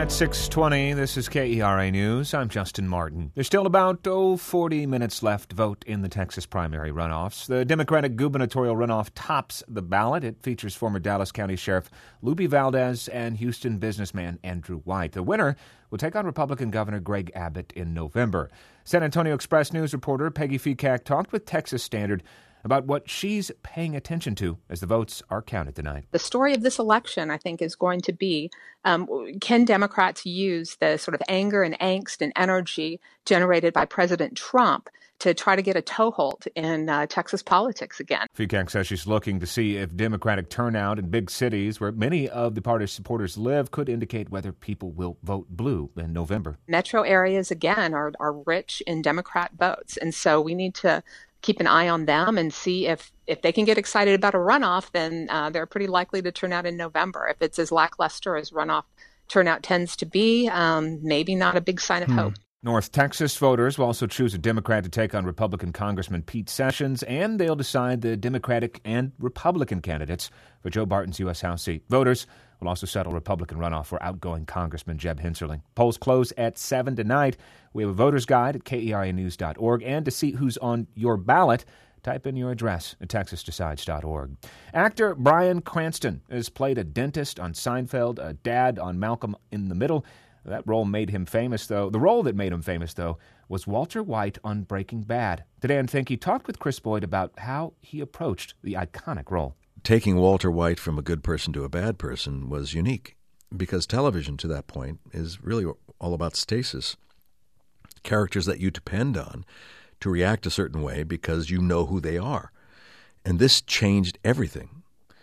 At 6:20, this is KERA News. I'm Justin Martin. There's still about 40 minutes left to vote in the Texas primary runoffs. The Democratic gubernatorial runoff tops the ballot. It features former Dallas County Sheriff Lupe Valdez and Houston businessman Andrew White. The winner will take on Republican Governor Greg Abbott in November. San Antonio Express News reporter Peggy Fecack talked with Texas Standard about what she's paying attention to as the votes are counted tonight. The story of this election, I think, is going to be, can Democrats use the sort of anger and angst and energy generated by President Trump to try to get a toehold in Texas politics again? Fecack says she's looking to see if Democratic turnout in big cities where many of the party's supporters live could indicate whether people will vote blue in November. Metro areas, again, are rich in Democrat votes, and so we need to keep an eye on them and see if they can get excited about a runoff, then they're pretty likely to turn out in November. If it's as lackluster as runoff turnout tends to be, maybe not a big sign of hope. North Texas voters will also choose a Democrat to take on Republican Congressman Pete Sessions, and they'll decide the Democratic and Republican candidates for Joe Barton's U.S. House seat. Voters will also settle Republican runoff for outgoing Congressman Jeb Hensarling. Polls close at 7 tonight. We have a voter's guide at KERAnews.org, and to see who's on your ballot, type in your address at texasdecides.org. Actor Bryan Cranston has played a dentist on Seinfeld, a dad on Malcolm in the Middle. That role made him famous, though. The role that made him famous, though, was Walter White on Breaking Bad. Today on Think, he talked with Chris Boyd about how he approached the iconic role. Taking Walter White from a good person to a bad person was unique because television to that point is really all about stasis. Characters that you depend on to react a certain way because you know who they are. And this changed everything.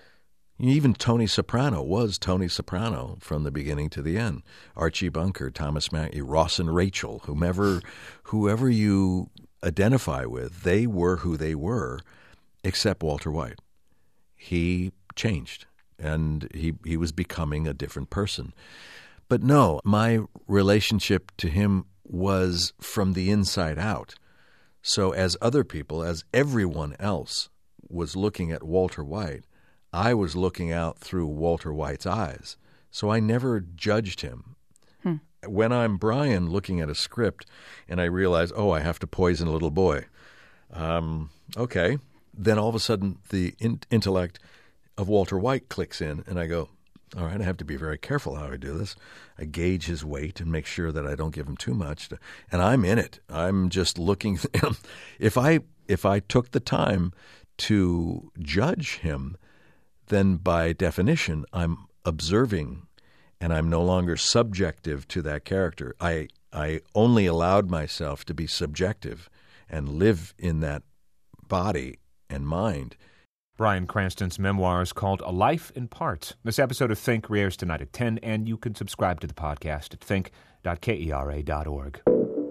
Even Tony Soprano was Tony Soprano from the beginning to the end. Archie Bunker, Thomas Mackey, Ross and Rachel, whoever you identify with, they were who they were, except Walter White. He changed, and he was becoming a different person. But no, my relationship to him was from the inside out. So as other people, as everyone else was looking at Walter White, I was looking out through Walter White's eyes. So I never judged him. When I'm Bryan looking at a script and I realize, I have to poison a little boy. Okay. Then all of a sudden the intellect of Walter White clicks in and I go, all right, I have to be very careful how I do this. I gauge his weight and make sure that I don't give him too much. And I'm in it. I'm just looking. If I took the time to judge him, then by definition, I'm observing and I'm no longer subjective to that character. I only allowed myself to be subjective and live in that body and mind. Bryan Cranston's memoir is called A Life in Parts. This episode of Think airs tonight at 10, and you can subscribe to the podcast at think.kera.org.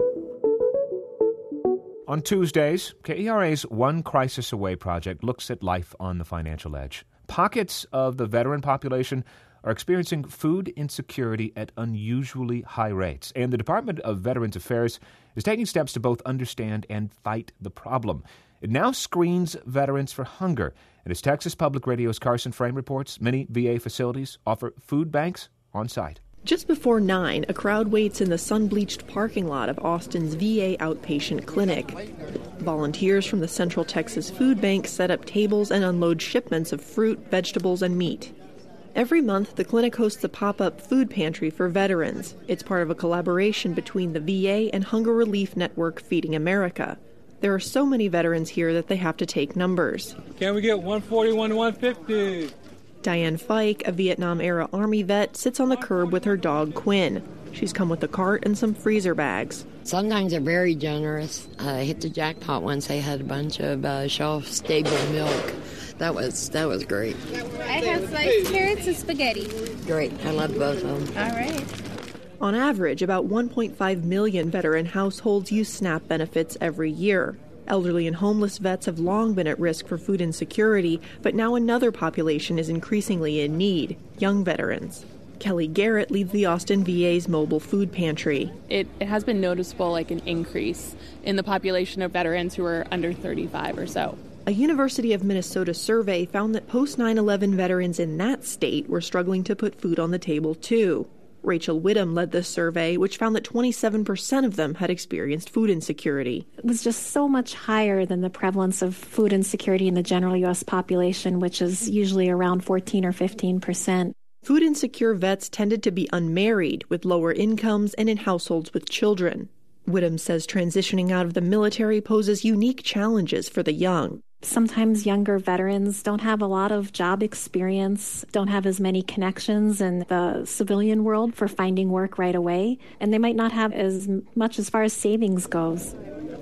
On Tuesdays, KERA's One Crisis Away project looks at life on the financial edge. Pockets of the veteran population are experiencing food insecurity at unusually high rates, and the Department of Veterans Affairs is taking steps to both understand and fight the problem. It now screens veterans for hunger, and as Texas Public Radio's Carson Frame reports, many VA facilities offer food banks on site. Just before 9, a crowd waits in the sun-bleached parking lot of Austin's VA outpatient clinic. Volunteers from the Central Texas Food Bank set up tables and unload shipments of fruit, vegetables, and meat. Every month, the clinic hosts a pop-up food pantry for veterans. It's part of a collaboration between the VA and hunger relief network Feeding America. There are so many veterans here that they have to take numbers. Can we get 141 to 150? Diane Fike, a Vietnam-era Army vet, sits on the curb with her dog, Quinn. She's come with a cart and some freezer bags. Sometimes they're very generous. I hit the jackpot once. They had a bunch of shelf-stable milk. That was great. I have sliced carrots and spaghetti. Great. I love both of them. All right. On average, about 1.5 million veteran households use SNAP benefits every year. Elderly and homeless vets have long been at risk for food insecurity, but now another population is increasingly in need, young veterans. Kelly Garrett leads the Austin VA's mobile food pantry. It has been noticeable, like an increase in the population of veterans who are under 35 or so. A University of Minnesota survey found that post-9/11 veterans in that state were struggling to put food on the table, too. Rachel Whittam led this survey, which found that 27% of them had experienced food insecurity. It was just so much higher than the prevalence of food insecurity in the general U.S. population, which is usually around 14 or 15%. Food insecure vets tended to be unmarried, with lower incomes, and in households with children. Whittam says transitioning out of the military poses unique challenges for the young. Sometimes younger veterans don't have a lot of job experience, don't have as many connections in the civilian world for finding work right away, and they might not have as much as far as savings goes.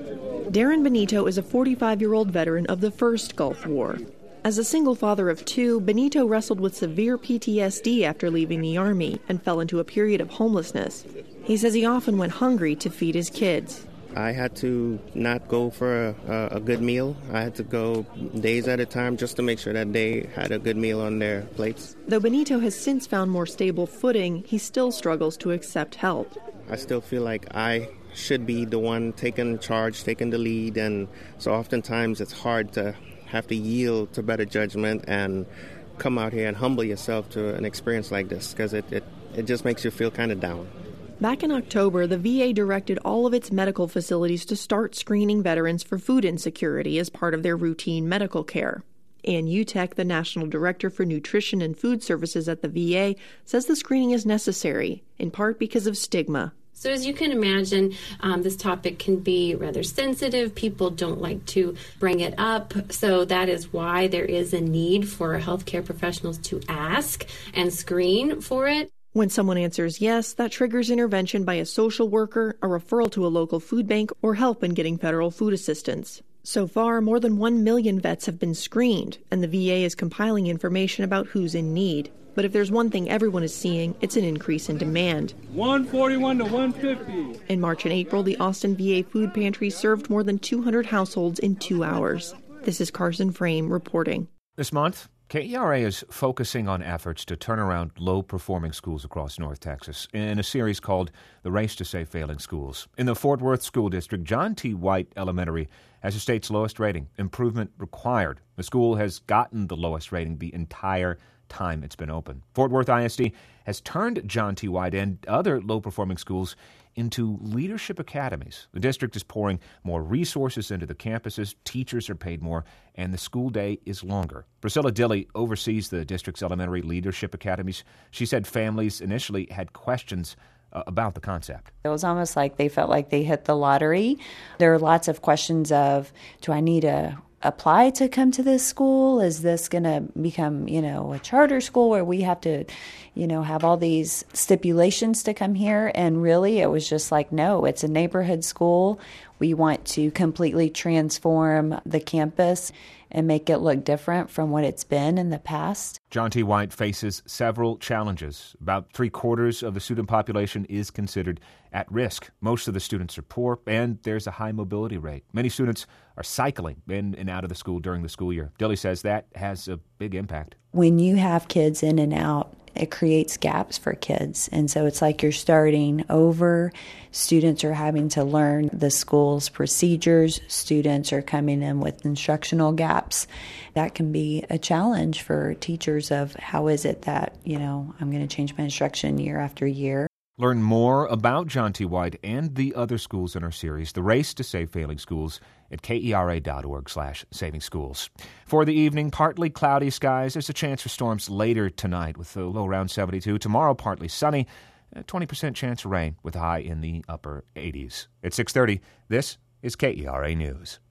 Darren Benito is a 45-year-old veteran of the first Gulf War. As a single father of two, Benito wrestled with severe PTSD after leaving the Army and fell into a period of homelessness. He says he often went hungry to feed his kids. I had to not go for a good meal. I had to go days at a time just to make sure that they had a good meal on their plates. Though Benito has since found more stable footing, he still struggles to accept help. I still feel like I should be the one taking charge, taking the lead, and so oftentimes it's hard to have to yield to better judgment and come out here and humble yourself to an experience like this, because it just makes you feel kind of down. Back in October, the VA directed all of its medical facilities to start screening veterans for food insecurity as part of their routine medical care. Ann Utek, the National Director for Nutrition and Food Services at the VA, says the screening is necessary, in part because of stigma. So as you can imagine, this topic can be rather sensitive. People don't like to bring it up. So that is why there is a need for healthcare professionals to ask and screen for it. When someone answers yes, that triggers intervention by a social worker, a referral to a local food bank, or help in getting federal food assistance. So far, more than 1 million vets have been screened, and the VA is compiling information about who's in need. But if there's one thing everyone is seeing, it's an increase in demand. 141 to 150. In March and April, the Austin VA food pantry served more than 200 households in 2 hours. This is Carson Frame reporting. This month, KERA is focusing on efforts to turn around low-performing schools across North Texas in a series called The Race to Save Failing Schools. In the Fort Worth School District, John T. White Elementary has the state's lowest rating. Improvement required. The school has gotten the lowest rating the entire time it's been open. Fort Worth ISD has turned John T. White and other low-performing schools into leadership academies. The district is pouring more resources into the campuses, teachers are paid more, and the school day is longer. Priscilla Dilley oversees the district's elementary leadership academies. She said families initially had questions about the concept. It was almost like they felt like they hit the lottery. There were lots of questions of, do I need to apply to come to this school? Is this going to become, a charter school where we have to, have all these stipulations to come here? And really, it was just like, no, it's a neighborhood school. We want to completely transform the campus and make it look different from what it's been in the past. John T. White faces several challenges. About 3/4 of the student population is considered at risk. Most of the students are poor, and there's a high mobility rate. Many students are cycling in and out of the school during the school year. Dilley says that has a big impact. When you have kids in and out, it creates gaps for kids. And so it's like you're starting over. Students are having to learn the school's procedures. Students are coming in with instructional gaps. That can be a challenge for teachers of how is it that, I'm going to change my instruction year after year. Learn more about John T. White and the other schools in our series, The Race to Save Failing Schools, at KERA.org/saving schools. For the evening, partly cloudy skies. There's a chance for storms later tonight with a low around 72. Tomorrow, partly sunny. A 20% chance of rain with a high in the upper 80s. At 6:30, this is KERA News.